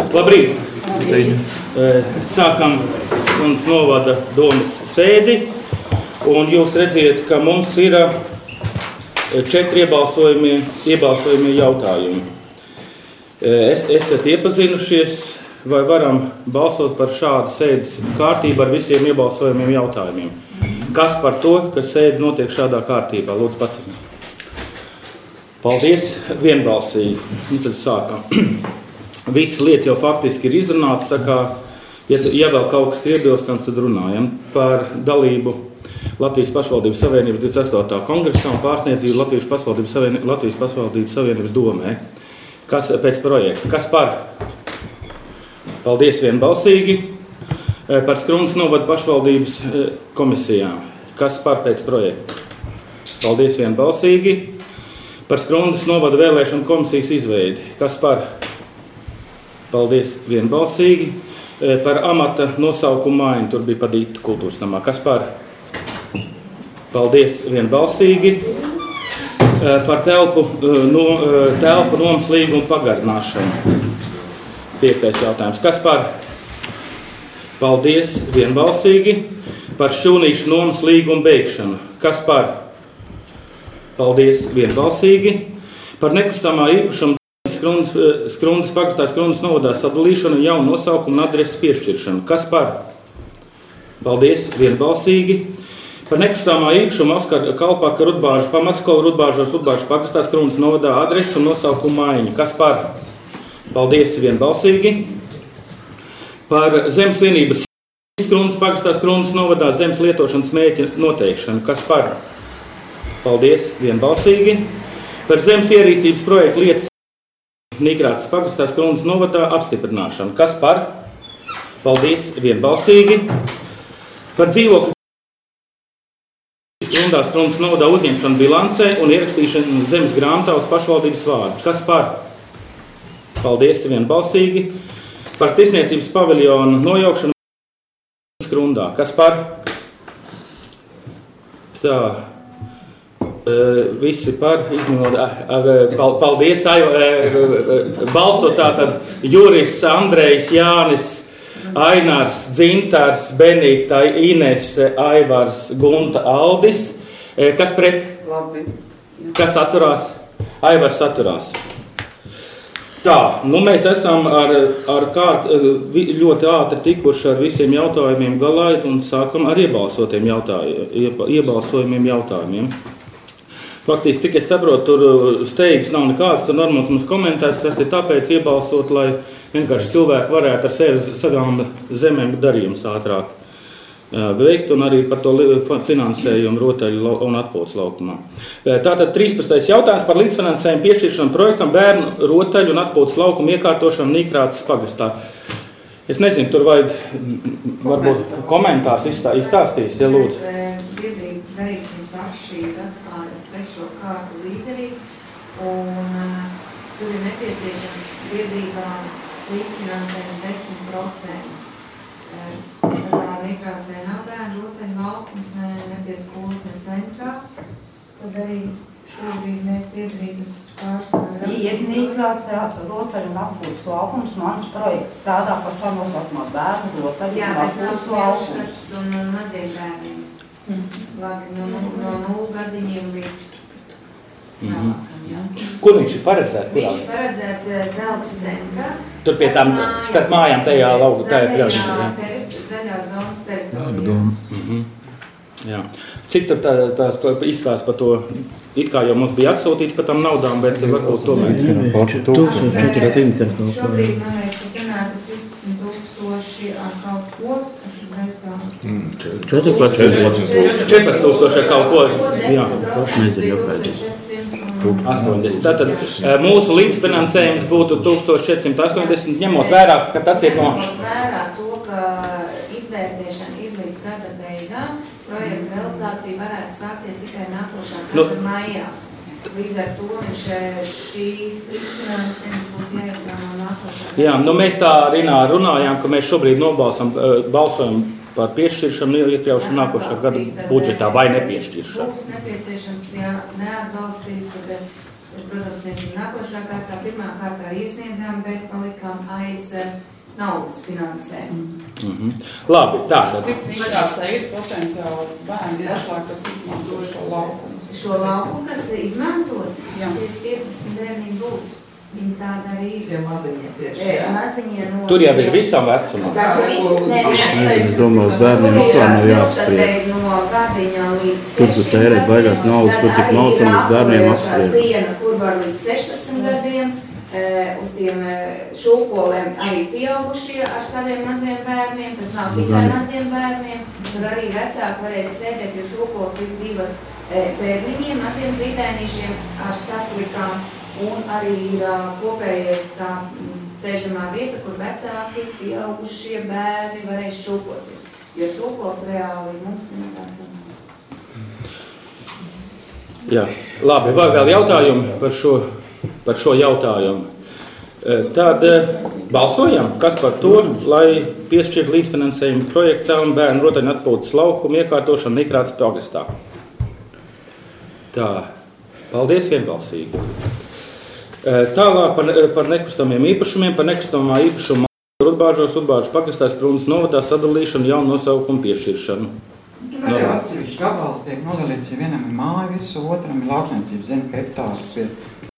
Labrīt! Sākam Skrundas novada domes sēdi, un jūs redziet, ka mums ir 4 iebalsojumie jautājumi. Esat iepazinušies, vai varam balsot par šādu sēdes kārtību ar visiem iebalsojumiem jautājumiem? Kas par to, ka sēde notiek šādā kārtībā? Lūdzu, paceliet. Paldies, vienbalsīgi. Un tad sākam. Visas lietas jau faktiski ir izrunātas, tā kā, ja vēl kaut kas ir iebilstams, tad runājam par dalību Latvijas pašvaldības savienības 28. kongresā un pārsniedzību Latvijas pašvaldības savienības domē. Kas pēc projekta? Kas par? Paldies, vienbalsīgi. Par Skrundas novada pašvaldības komisijām. Kas par pēc projekta? Paldies, vienbalsīgi. Par Skrundas novada vēlēšanu komisijas izveidi. Kas par? Paldies, vienbalsīgi. Par amata nosaukumu maiņu, tur bija padīta kultūras namā. Kas par? Paldies, vienbalsīgi. Par telpu nomas līgumu pagarināšanu. 5. jautājums. Kas par? Paldies, vienbalsīgi. Par šķūnīšu nomas līgumu beigšanu. Kas par? Paldies, vienbalsīgi. Par nekustamā īpašuma Skrundas pagastā Skrundas novadā sadalīšanu, jaunu nosaukumu un adreses piešķiršanu. Kas par? Paldies, vienbalsīgi. Par nekustamā īpašuma Oskara Kalpaka Rudbāžu pamatskolu Rudbāžos pagastā Skrundas novadā adreses un nosaukumu maiņu. Kas par? Paldies, vienbalsīgi. Par zemes vienības Skrundas pagastā Skrundas novadā zemes lietošanas mērķa noteikšanu. Kas par? Paldies, vienbalsīgi. Par zemes ierīcības projektu lietas Nīkrātas pagastā Skrundas novadā apstiprināšanu. Kas par? Paldies, vienbalsīgi. Par dzīvokļu Skrundas novadā uzņemšanu bilancē un ierakstīšanu zemes grāmatā uz pašvaldības vārdu. Kas par? Paldies, vienbalsīgi. Par tirsniecības paviljonu nojaukšanu Skrundā. Kas par? Tā. Visi par, izņemot, paldies, balso tātad Juris, Andrejs, Jānis, Ainārs, Dzintars, Benita, Inese, Aivars, Gunta, Aldis. Kas pret? Labi. Kas atturās? Aivars atturās. Tā, mēs esam ļoti ātri tikuši ar visiem jautājumiem galā un sākam ar iebalsojumiem jautājumiem. Faktiski, cik es saprotu, tur steigas nav nekāds, tur normāls mums komentēs, tas ir tāpēc iebalsot, lai vienkārši cilvēki varētu ar savām zemēm darījumus ātrāk veikt un arī par to finansējumu rotaļu un atpūtas laukumā. Tātad 13. jautājums par līdzfinansējumu piešķiršanu projektam bērnu rotaļu un atpūtas laukumu iekārtošanu Nīkrātas pagastā. Es nezinu, tur vajag varbūt komentārs izstāstīs, ja lūdzu. Biedrība darīsim paši atklājas 3. kārtu līderī, un tur ir nepieciešams biedrībām līdzfinansējums 10%. Tādā Nīkrācē nav bērnu rotaļu laukums, ne pie skolas, ne centrā. Tad arī šobrīd mēs biedrības pārstāvjam. Ir Nīkrācē rotaļu un atpūtas laukums, mans projekts tādā pašā nosaukumā bērnu rotaļu un atpūtas laukums. Un maziem bērniem. Labi, no 0 gadiņiem līdz vēlākam, jā. Kur viņš ir paredzēts? Viņš ir paredzēts Delts centrā. Tur pie tām starp mājām tajā lauku, tajā zaļā zonas teritorijā. Jā. Cik tur tā izstāst par to, it kā jau mums bija atsūtīts par tām naudām, bet varbūt tomēr. 1400 ar kaut ko. Šobrīd, man liekas, tas sanāca 15,000 ar kaut ko. 1400 ar kaut ko. Jā. Mēs ir jāpēdī. 80. Tātad mūsu līdzfinansējums būtu 1480, ņemot vērā, ka tas ir no... Ņemot vērā to, ka izvērtēšana ir līdz gada beigām, projekta realizācija varētu sākties tikai nākošā gada maijā. Līdz ar to šīs līdzfinansējums būtu jāiekļauj nākošā gada. Jā, mēs tā runājām, ka mēs šobrīd balsojam par piešķiršanu, iekļaušanu nākošā gada budžetā vai nepiešķiršanu. Būs nepieciešams, ja neatbalstīs, tad tad, protams, mēs nākošā kārtā, pirmā kārtā iesniedzām, bet palikām aiz naudas finansējumu. Labi, tātad. Cik migrācija ir potenciāli bērni pašlaik, kas izmanto šo laukumu? Šo laukumu, kas izmantos, Jā. 50 bērni būs. Viņi tāda arī ir. Tie maziņie tieši. Maziņie no... Tur jau ir visam vecumam. Es domāju, bērniem vispār nav jāspriež. No gadiņa līdz 16 Tur tu tērēt baigās naudas, tur tik malcam uz bērniem apspriež. Siena, kur var līdz 16 gadiem, uz tiem šūkolēm arī pieaugušie ar saviem maziem bērniem, tas nav tikai maziem bērniem, tur arī vecāki varēs sēdēt, jo šūkols ir 2 bērniņiem, maziem zīdēnīšiem ar starplikām. Un arī ir kopējais tā sēžamā vieta, kur vecāki, pieaugušie bērni varēs šūkoties. Jo šūkots reāli mums nekāds nav. Jā, labi, vai vēl jautājumi par šo jautājumu? Tad balsojam, kas par to, lai piešķirtu līdzfinansējumu projektām bērnu rotaļu atpūtas laukumu iekārtošanu Nikrātas pagastā. Tā, paldies vienbalsīgi. Tālāk par nekustamiem īpašumiem, par nekustamā īpašuma Rudbāžos, Rudbāžu pagastā Skrundas novadā sadalīšanu, jaunu nosaukumu piešķiršanu. Arī atsevišķi gabals tiek nodalīts, ja vienam ir māja visu, otram ir lauksaimniecības zeme hektārs vieta.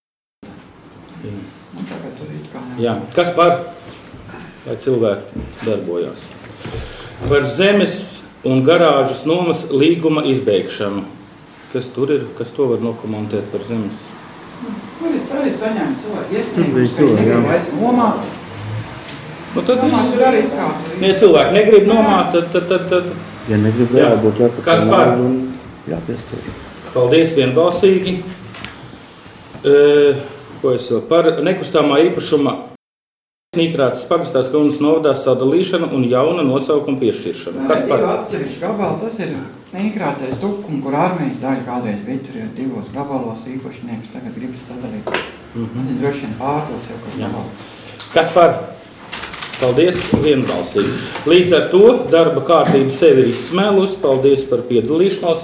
Un tagad tur ir kā... Jā, kas par? Lai cilvēki darbojās. Par zemes un garāžas nomas līguma izbeigšanu. Kas tur ir? Kas to var nokomentēt par zemes? Tur ir arī saņēma cilvēki iesniegumus, ka viņi negrib vairs nomāt. Nu, tad Tur arī kā. ja cilvēki negrib nomāt, tad... Ja negrib jābūt Kas par? Jāpiestāv. Paldies vienbalsīgi. Ko es vēl? Par nekustamā īpašuma Nikrātas pagastā Skrundas novadā sadalīšanu un jauna nosaukuma piešķiršanu. Kas par? Atsevišķi gabali, tas ir Nikrācais tukumi, kur armijas daļa kādreiz bija tur jau 2 gabalos īpašnieks, tagad gribas sadalīt. Viņi droši vien pārdos jau kaut gabalu. Kas par? Paldies, vienbalsīgi. Līdz ar to darba kārtība sevi ir izsmēlusi. Paldies par piedalīšanos.